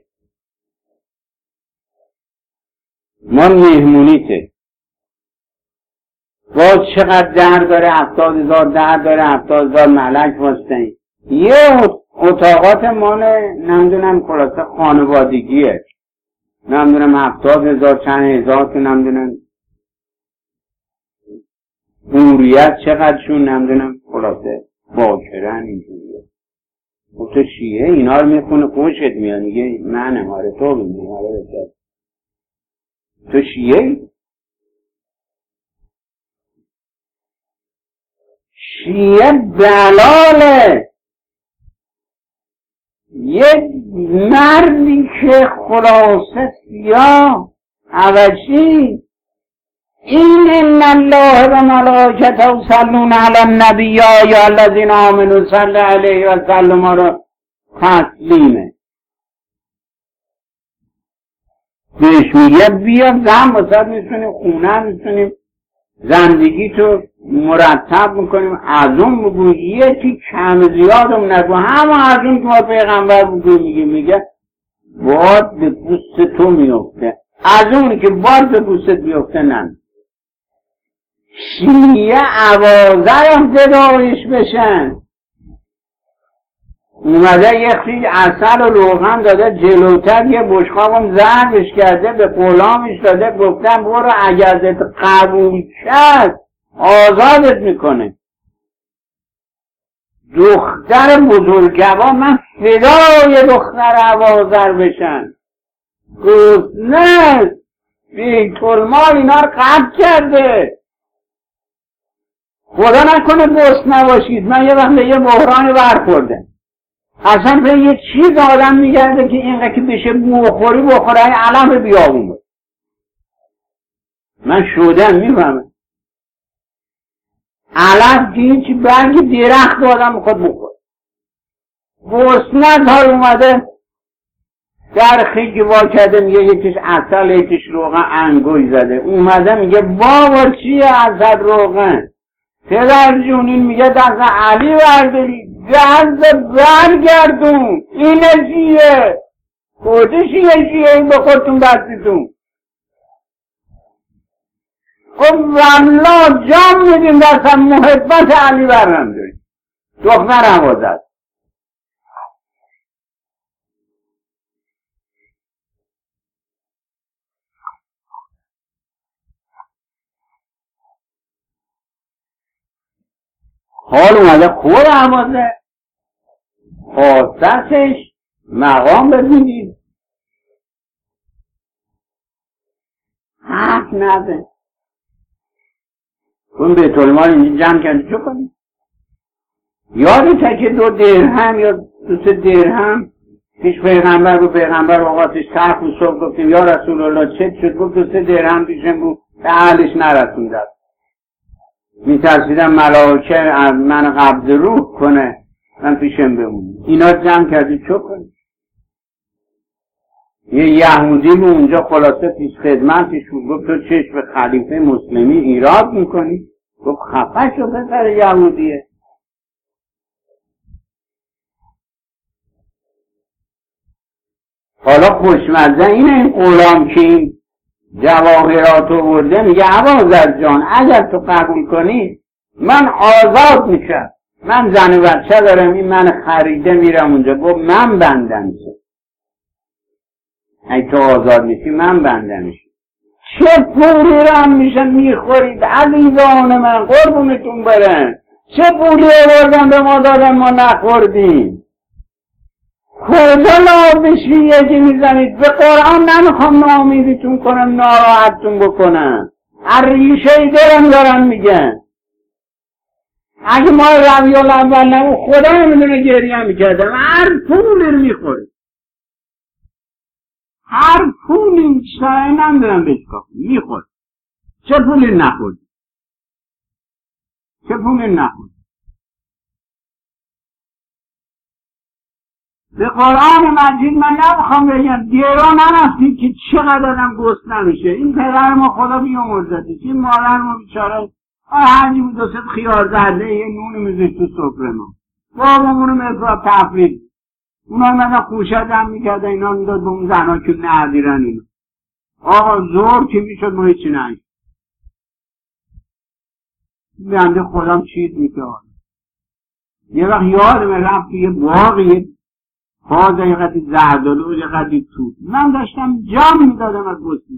ما مهمونیته، باز چقدر در داره، 70,000 در داره، 70,000 ملک واسطه. یه اتاقات ماله نمیدونم خلاصه خانوادگیه، نمیدونم 70,000 چند هزار که نمیدونم حوریت چقدرشون نمیدونم خلاصه باکرن اینجوریه. تو شیعه اینا رو میخونه خوشت میاد، میگه من اماره تو بینیم تو شیعه. شیعه دلاله، یه مردی که خلاصه سیاه حبشی، این الله و ملائکته یصلون علی النبی یا ایها الذین آمنوا صلوا علیه و سلموا رو تسلیمه. بهش میگه بیا زن واسه میتونیم خونه میتونیم زندگی تو مرتب میکنیم، از اون بگو یکی کم زیادم نگو، همه از اون که ما پیغمبر بگو میگه باد به پوست تو میفته، از اونی که باد به پوستت بیفته نه. شیعه عوازرم فدایش بشن، اومده یه خیلی عسل و روغن داده جلوتر، یه بشقابم ضربش کرده، به غلامش داده، گفتم برو اگر قبول کرد آزادت میکنه. دختر بزرگوار، من فدای دختر عوازر بشن، گفتنه بیت المال اینا رو قطع کرده. خدا نکنه بست نباشید، من یه وقت یه بحرانی برخوردم، اصلا به یه چیز آدم میگرده که اینقدر که بشه بخوره این علم بیابون. من شدم میفهمم علم که هیچی برگ درخت آدم میخواد بخوره. گسنت ها اومده در خیلی وا کرده، میگه یکیش عسل یکیش روغن انگوی زده، اومده میگه بابا چیه عسل روغن؟ پدر جونین میگه دست علی برداری، دست برگردون، اینه چیه؟ خودش چیه این به خودتون دستیتون؟ خب والله جام میدیم دستم محبت علی برم داریم. دختر عوازر حال اومده خود عوازر خواستش مقام ببینید، حق نده اون بیت المال اینجا جمع کرده چه کنی؟ یادته که 2 درهم یا 2 درهم پیش پیغمبر رو پیغمبر اوقاتش ترک و صبح گفتیم یا رسول الله چه شد؟ گفت 2 درهم پیشم بود به اهلش نرسوندم، میترسیدم ملائکه من قبض روح کنه من پیشم بمونی. اینا جمع کردی چه کنی؟ یه یهودی رو اونجا خلاصه پیش خدمتش بود، گفت تو چشم خلیفه مسلمی ایراد میکنی؟ گفت خفه شو پسر یهودیه. حالا خوشمزه اینه این غلام که این جواهرات آورده، میگه عوازر جان اگر تو قبول کنی من آزاد میشم، من زن و بچه دارم، این من خریده میرم اونجا. گفت من بندم شد، اگه تو آزاد میشی من بندم میشم. چه پولی رو هم میشه میخورید عزیزان من، قربونتون برن، چه پولی آوردن به ما دادن ما نخوردیم. کجا لابشی یکی میزنید؟ به قرآن نمیخوام ناامیدیتون کنم ناراحتتون بکنم، هر ریشه دارم دارم میگن. اگه ما ربیع الاول نبود خدا نمیدونه گریه میکردم. هر پولی رو میخورید، هر پولی سعی نمیدونم بشکاف میخور. چه پولی نخورد؟ چه پولی نخورد؟ به قرآن مجید من نمیخوام بگم دیرا نرفتید که چقدر آدم گست نمیشه. این پدر ما خدا بیامرزدش، این مادر ما بیچاره هرچی بود دو ست خیار زرده یه نون میذاشت تو سفره ما. بابامونو مفراد تفریق. اونا مثلا خوشه جمع میکردن اینا میداد به اون زنها که نردیرن اینا. آقا زور که میشد ما هیچی نهید. بنده خودم چیز میکرد. یه وقت یادم رفت که یه باقی باز یه قدی زردالو و یه قدی توت. من داشتم جمع میدادم از بسید.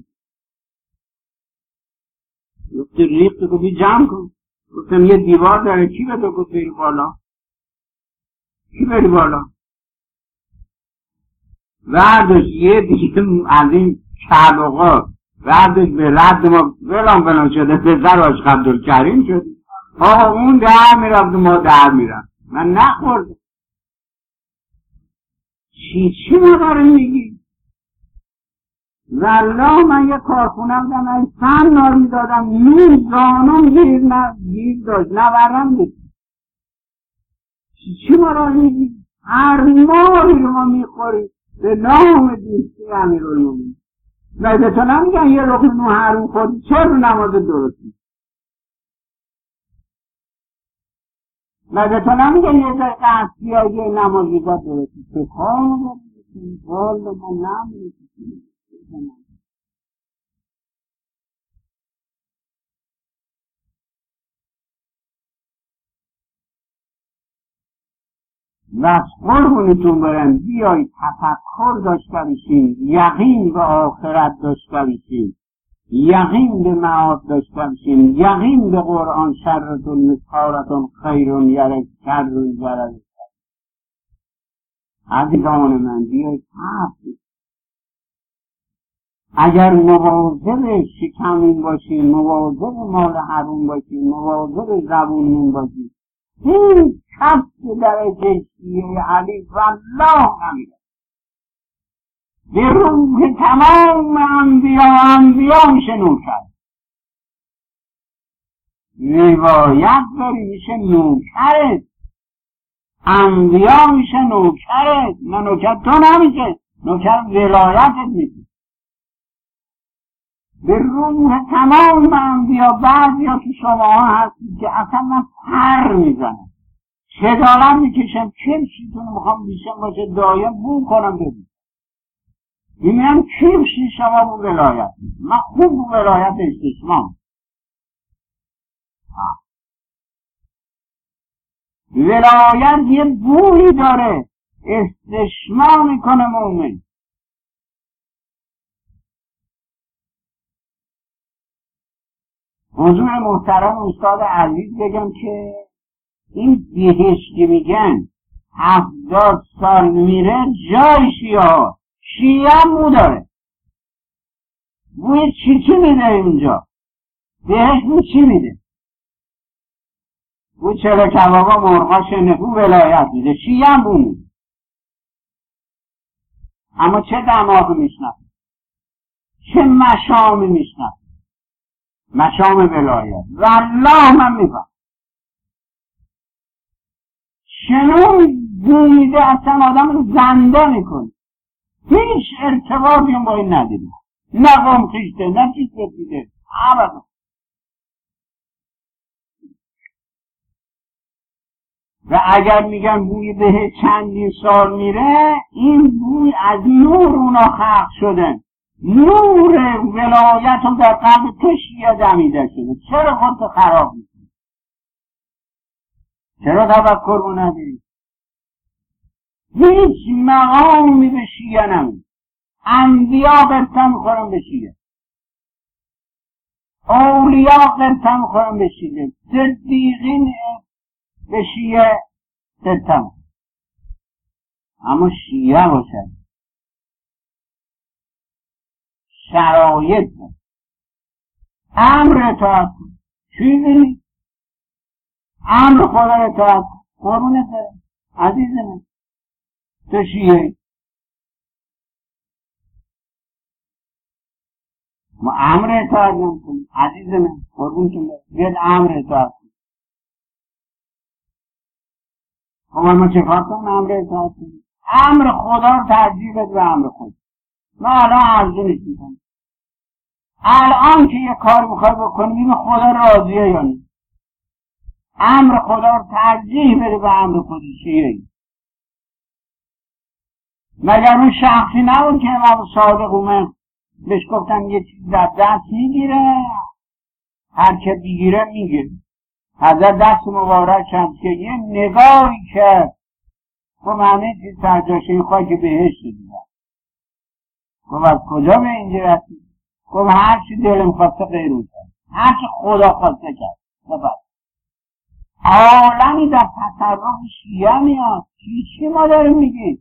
گفتی ریخت تو بی جمع کن. گفتم یه دیوار داره کی به تو گفت بری بالا؟ کی بری بالا؟ وردش یه دیگه از این چلوقا وردش به رد ما بلان شده پسر آش عبدالکریم شد. آقا اون در میرفت و ما در میرفت. من نخوردم. چی مداره میگی؟ والله من یه کارخونه بودم از سن نار میدادم نون زانم گیر داشت نورم نیست. چی مداره میگی؟ هر ماهی رو ما میخوریم به نام دیستی امیرالمومنین. مگه تو نمیگن یه لقمه نون حروم خوردی چرا نماز درستی؟ مگه تو نمیگن یه جای قصدی یا یه نمازی داد درستی؟ تو کار بودی والا من نمیدونی. بس قربونتون برم بیایید تفکر داشته باشیم، یقین به آخرت داشته باشیم، یقین به معاد داشته باشیم، یقین به قرآن شرتون مسحارتون خیرون یرک شرون یرک. عزیزان من بیایید حفظ اگر مواظب شکمین باشیم، مواظب مال حروم باشیم، مواظب زبونمون باشیم، هیچ کس که در جشتیه علی والله نمیره. به روح تمام انبیا میشه نوکر. روایت داری میشه نوکرت. انبیا میشه نوکرت. نه نوکر تو نمیشه، نوکر ولایتت میشه. به روح تمام انبیا. بعضی ها که شما هستید که اصلا من پر میزنم شدالت میکشم کمشیتون میخوام بیشم باشه دایم بون کنم ببین میبینم کمشی شما بون ولایت من خوب بون ولایت استشمام. ولایت یه بویی داره استشمام میکنه مومن. حضور محترم استاد عزیز بگم که این بهشت که میگن 70 سال میره جای شیعه هم بو داره. بوی چی میده اینجا؟ بهشت بو چی میده؟ بو چرا کبابا مرغا شنفو ولایت میده. شیعه هم بو میده. اما چه دماغی میشنف، چه مشامی میشنف، مشام ولایت. والله من میفهم شنو بویده اصلا آدم زنده میکنه. هیچ ارتباطی با این ندیدم، نه قوم خیشته نه چیز بپیده ابدا. و اگر میگن بوی به چندین سال میره، این بوی از نور اونا خلق شدن. نور ولایت رو در قلب تو شیعه دمیده شده. چرا خودت خراب میکنی؟ چرا تفکر رو نداری؟ هیچ مقامی به شیعه نمید. انبیا قرصه میخورن به شیعه، اولیا قرصه میخورن به شیعه، صدیقین به شیعه قرصه میخورن. اما شیعه باشد شرایط امر اطاعت کن. چیزی نیست. امر خدا را اطاعت کن. قربونت برم عزیز من. تو شیعه ما امر اطاعت نمی‌کنیم عزیز من. قربونت برم بیاد امر اطاعت کن. خب ما چه کار کنیم؟ امر اطاعت کنیم. امر خدا رو ترجیح بده به امر خود. ما الان ارزونش میکنم. الان که یه کار میخوای بکنیم این خدا راضیه یا نیست؟ امر خدا رو ترجیح بده به امر خودشیه. مگر اون شخصی نبود که امام صادق اومد بهش گفتن یه چیز در دست میگیره، هر که بگیره میگه. حضرت دست مبارک هم که یه نگاهی کرد گفت همه چیز سرجاشه، این خواهی که بهشت دیدن. گفت از کجا به اینجا رسید؟ گفت هر چی دلم خواسته غیر اون کرد، هر چی خدا خواسته کرد. عالمی در تصرف شیعه میاد. چی ما داریم میگی؟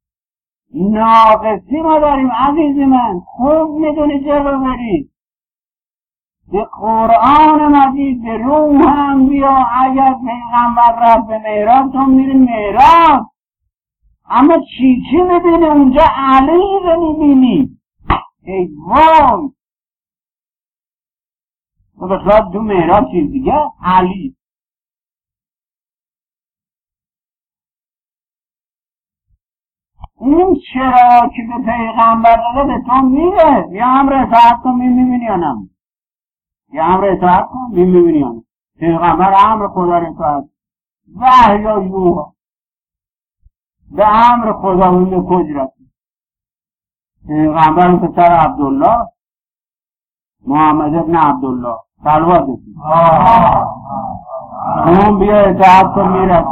ناقصی ما داریم عزیز من. خوب میدونی جلو بری به قرآن مجید، به روح هم بیا. اگر پیغمبر رفت به معراج تو میری معراج، اما چی میبینی اونجا؟ علی رو میبینی. ای وای، تو بخواد تو معراج چیز دیگه علی. این چرا که به پیغمبر داده به تو میره؟ یا امر اطاعت کن میبینی یا نه؟ یا امر اطاعت کن میبینی یا نه؟ پیغمبر امر خدا رو اطاعت وحی یا یوها به امر خدا به کج رسید. پیغمبر پسر عبدالله محمد ابن عبدالله صلوات رسید اون بیا اطاعت کن میرسید.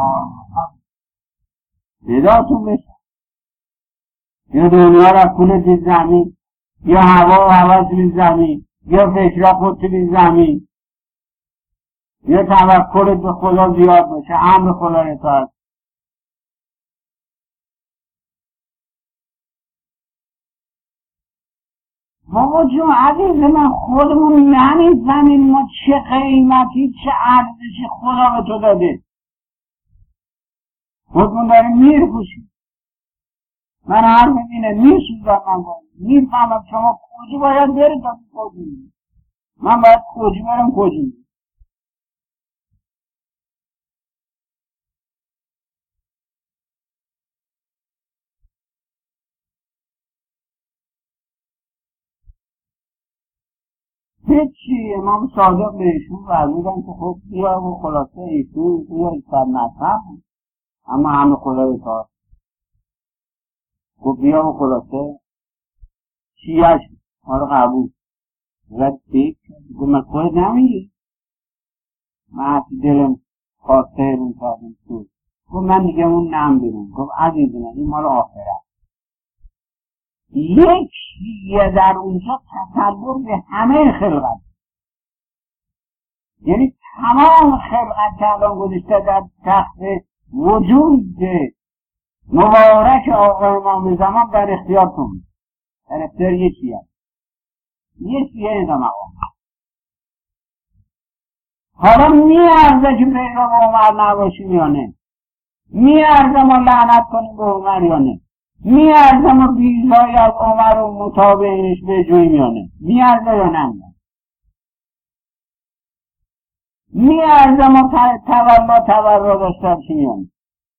صداتون بشه. یا دنیا را کل دید زمین، یا هوا و هوا توی زمین، یا فکر خود توی زمین، یا توکلت به خدا زیاد باشه، امر خدا رو اطاعت. بابا جون عزیز من، خودمون نمی‌فهمیم ما چه قیمتی چه ارزشی خدا به تو داده. خودمون داریم میرکشیم. من هر میبینه میسوزم، من میفهمم شما کجا باید برید تا کجا میرید، من باید کجا برم کجا میرید. هیچی. امام صادق بهشون فرمودن که خب بیا و خلاصه ایشون سر مذهب بود اما همه خدا رو اطاعت. خب بیا و خلاصه شیعه شد، ما رو قبول رد فکر گفت من خود نمیگی، من حتی دلم خواسته اون کردم شد. گفت من دیگه اون نم برون. گفت عزیز من این مال آخرت. یک شیعه در اونجا تصور به همه خلقت، یعنی تمام خلقت که الان گذاشته در تخت وجود مبارک آقا امام زمان در اختیارتون، در اختیار یه شیعه. یه شیعه اینجا مقام. حالا میارزه که پیرو به عمر نباشیم یا نه؟ میارزه ما لعنت کنیم به عمر یا نه؟ میارزه ما بیزایی از عمر و مطابقش بجویم یا نه؟ میارزه یا نه؟ میارزه ما تولد داشته باشیم یا نه؟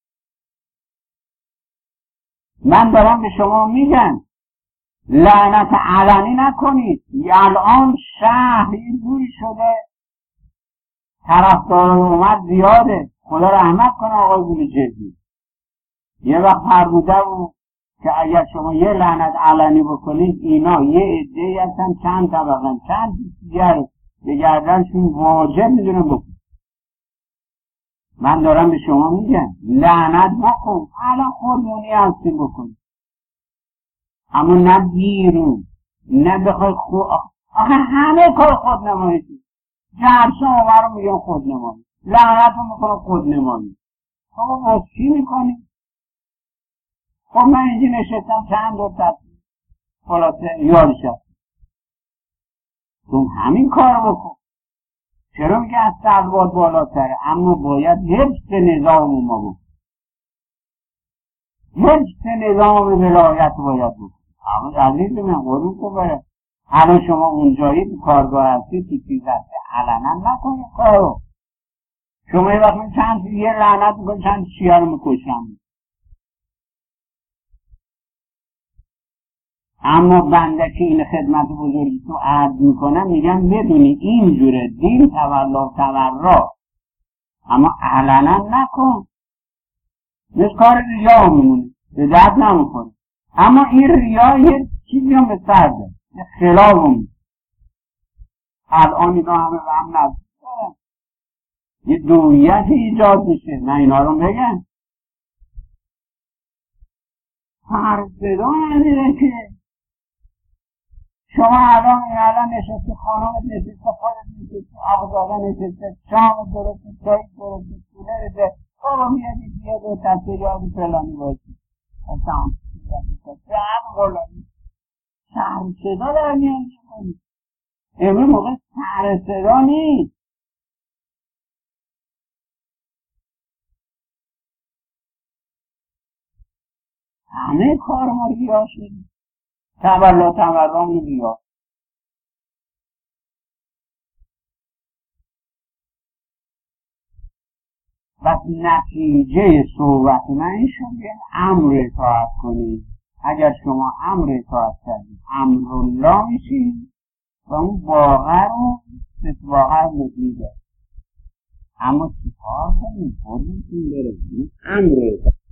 من دارم به شما میگم لعنت علنی نکنید. الان شهر یه جوری شده طرفدار عمر زیاده. خدا رحمت کنه آقای بولیجردی. یه وقت فرموده بود که اگر شما یه لعنت علنی بکنید اینا یه عده‌ای هستن چند طبقن چند دیگر به گردنشون واجب میدونن بکن. من دارم به شما میگم لعنت بکن. الان خودمونی هستیم بکن، اما نه بیرون، نه بخوای آخه همه کار خود نمایی. جرسه عمر رو میگن خود نمایی، لعنت رو میکنه خود نمایی. خب باز چی میکنی؟ خب من اینجا نشستم چند دو تصمیم خلاصه یادش هست تو همین کار بکن. چرا میگه از سلوات بالاتره؟ اما باید حفظ نظام ما بکن، حفظ نظام ولایت باید بکن. اما عزیز من قرون تو بره. الان شما اونجایی تو کارگاه هستی تیکیز هستی علنا نکنید کارو. شما یه وقت چند یه لعنت میکنی چند شیعه رو میکشم. اما بنده که این خدمت بزرگی تو عرض میکنم میگم بدونی اینجوره دین تولا تورا اما علنا نکن، مثل کار ریا میمونه، به درد نمیخوره. اما این ریا یه چیزی هم به سر داره، یه خلاف هم. الان اینا همه به هم نزدیک دارن، یه دوریت ایجاد میشه. نه اینا رو بگن هر صدا نداره که شما الان نشسته، خانم نشسته، خودت نشسته، آقازاده نشسته، شام درسته، چای درسته، کوله رسه، بابا میادی بیا دو تسته یادی فلانی باشی تمام به هم غلامی سر صدا در میان کنی. امروز موقع سر صدا نیست. همه کار ما ریا شده، تورم ریا. و نتیجه صحبت من این شد که امر اطاعت کنید. اگر شما امر اطاعت کردید امر الله میشید و اون واقع رو واقع مفیده. اما چی کار کنید؟ خودتون برسید امر اطاعت